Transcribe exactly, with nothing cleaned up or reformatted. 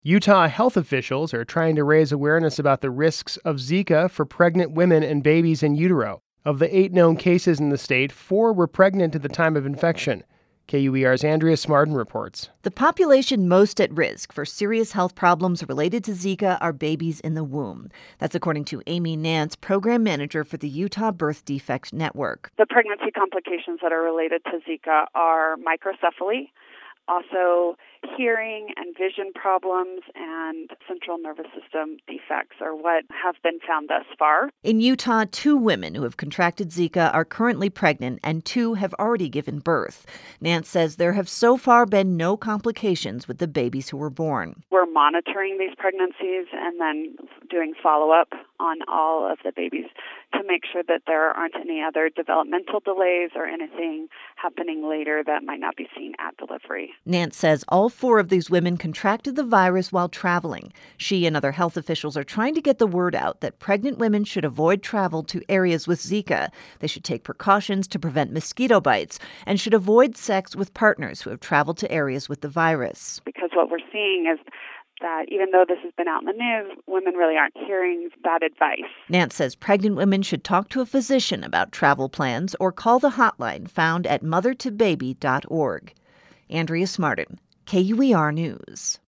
Utah health officials are trying to raise awareness about the risks of Zika for pregnant women and babies in utero. Of the eight known cases in the state, four were pregnant at the time of infection. K U E R's Andrea Smartin reports. The population most at risk for serious health problems related to Zika are babies in the womb. That's according to Amy Nance, program manager for the Utah Birth Defect Network. The pregnancy complications that are related to Zika are microcephaly, also hearing and vision problems, and central nervous system defects are what have been found thus far. In Utah, two women who have contracted Zika are currently pregnant and two have already given birth. Nance says there have so far been no complications with the babies who were born. We're monitoring these pregnancies and then doing follow-up on all of the babies to make sure that there aren't any other developmental delays or anything happening later that might not be seen at delivery. Nance says all four of these women contracted the virus while traveling. She and other health officials are trying to get the word out that pregnant women should avoid travel to areas with Zika. They should take precautions to prevent mosquito bites and should avoid sex with partners who have traveled to areas with the virus. Because what we're seeing is that even though this has been out in the news, women really aren't hearing that advice. Nance says pregnant women should talk to a physician about travel plans or call the hotline found at mother to baby dot org. Andrea Smartin, K U E R News.